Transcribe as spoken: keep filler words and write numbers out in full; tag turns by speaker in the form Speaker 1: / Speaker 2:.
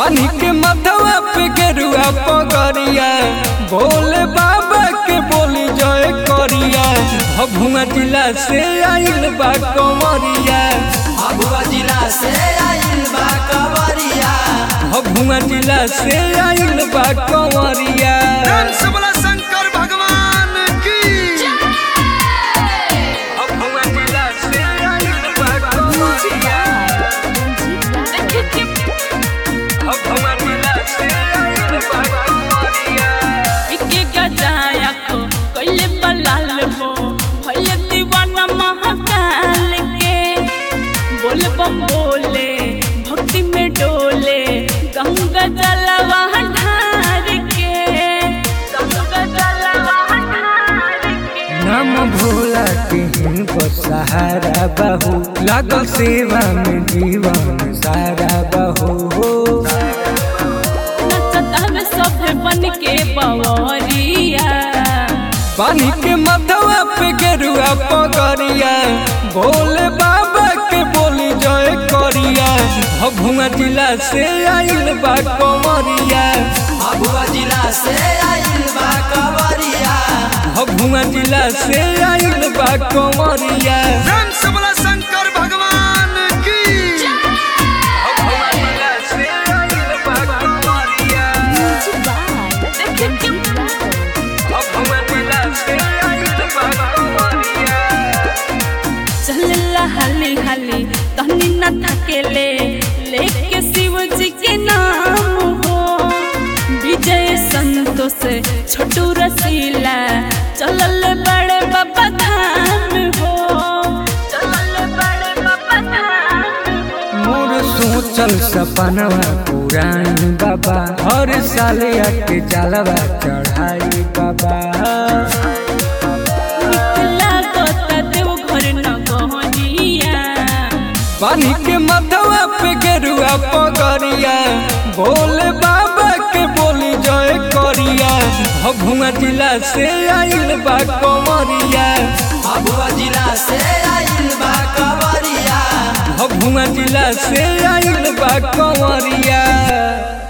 Speaker 1: पानी के मथवा पे गेरुआ पगरिया भोले बाबा के बोली जय करिया। भभुआ जिला से आइल बा कंवरिया,
Speaker 2: भभुआ जिला से आइल बा कंवरिया,
Speaker 1: भभुआ जिला से आइल बा कंवरिया।
Speaker 3: शंकर भगवान की
Speaker 1: भभुआ जिला से आइल बा कंवरिया, भभुआ जिला से आइल बा कंवरिया।
Speaker 4: इके गजाया को कोइले बलाल हो भइले दीवाना महाकाल के। बोल बम बोले भक्ति में डोले गंगा जलवा ढार के, गंगा जलवा ढार के।
Speaker 1: नाम भोला के हिनको सहारा बहू लागल सेवा में जीवन सारा बहू।
Speaker 4: नचता में सब बन के बवरिया,
Speaker 1: पानी के मथवा पे गेरुआ पगरिया भोले बाबा के बोली जय करिया। भभुआ जिला से आइल बा कंवरिया,
Speaker 2: भभुआ जिला से आइल बा कंवरिया,
Speaker 1: भभुआ जिला से आइल बा कंवरिया।
Speaker 3: शंकर भगवान की
Speaker 1: भभुआ जिला से आइल बा कंवरिया, भभुआ जिला से आइल बा कंवरिया।
Speaker 4: चलला हाली हाली तहनी न थकेले लेके शिव जी के नाम हो। विजय संतोष छोटू रसीला चलल बड़े बाबा धाम हो, चलल बड़े बाबा धाम हो।
Speaker 1: मोर सोचल सपनवा पुरानी बाबा हर साल आके जलवा चढ़ाई बाबा।
Speaker 4: निकला गोता देव घर न गहनिया,
Speaker 1: पानी के मथवा पे गेरुआ पगरिया भोले बाबा के बोली जय करिया। भभुआ जिला से आइल बा कंवरिया,
Speaker 2: भभुआ जिला से आइल बा कंवरिया,
Speaker 1: भभुआ जिला से आइल बा कंवरिया।